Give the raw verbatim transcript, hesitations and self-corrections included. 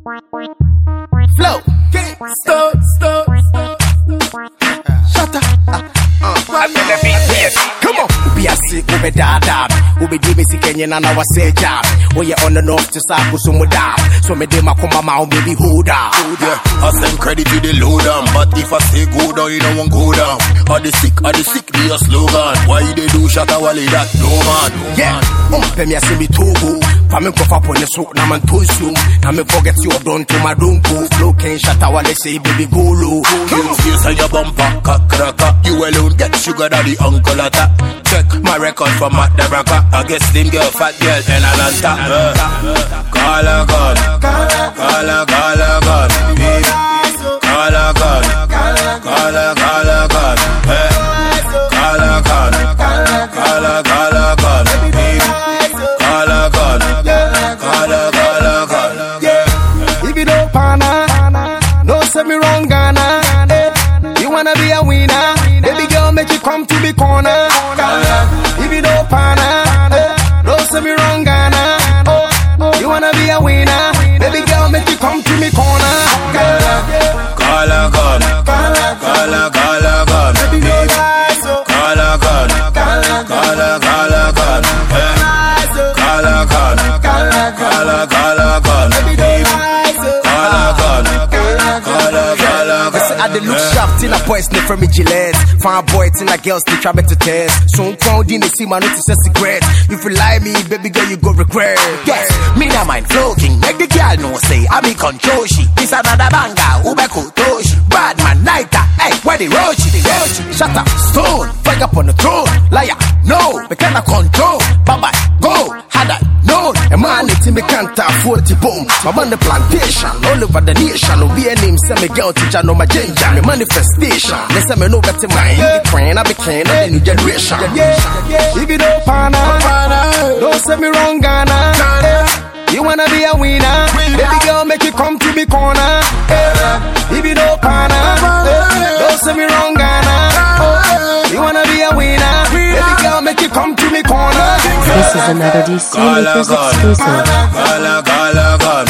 Flow, stop, stop, shut up. Uh, come on, be a sick, we be dada. We be doing sick and I was say job. We are on the north to Saku Sumuda. So me dem a come out, baby, hold up. Yeah, I send credit to the load down. But if I say go down, you don't want go down. Are the sick, are the sick, be a slogan. Why they do shatta wale that? No man, yeah, um, pay me a see me too. Pame go up on the soak, na man too soon. Na me forget you done to my dunko. Flow can shatta wale say baby go low. You say your bumper, kakraka. You alone get sugar daddy uncle attack. Check my record for Matt the Rocker. I guess them girl, fat girl, and Atlanta. Call a gun, call a, call a gun, baby. Call a gun, call a, call a gun, hey. Call a gun, call a, call a gun, baby. Call a gun, call a, call a gun, yeah. If you don't pana, no say me wrong, Ghana. You wanna be a winner, baby girl, make you come to the corner. If you don't pana, no say me wrong, Ghana. You wanna be a winner, baby girl, make you come to me corner. Call a gun, call a, call a, call a gun, baby. Call a gun, call a, call a, call a gun, hey. Call a gun, call a, call a, call a gun, baby. Call a gun, call a, call a gun. I dey look sharp till a boy sniff from me Gillette. Fine boy till a girl still try to test. So found in the see my notice a secret. If you lie me, baby girl, you go regret. Yes, me na mind floating. Make the girl know say I be control she. This another banger, Ubeko Toshi. Bad man, nighter, hey, where the roach? Yes, shut up, stone, fire up on the throne. Liar, no, we cannot control. Bye-bye, go, had I known. A man, it's in me can't afford to boom. I'm on the plantation, all over the nation. No be a name, send me girl teacher, no my ginger. Me manifestation, listen me know better mind. You be crying, I be crying, I be new generation. If you don't pana, don't say me wrong, Ghana. You wanna be a winner, baby girl, make you come to me corner. If you don't pana, don't say me wrong, Ghana. You wanna be a winner, baby girl, make you come to me corner. This is another D C Makers exclusive.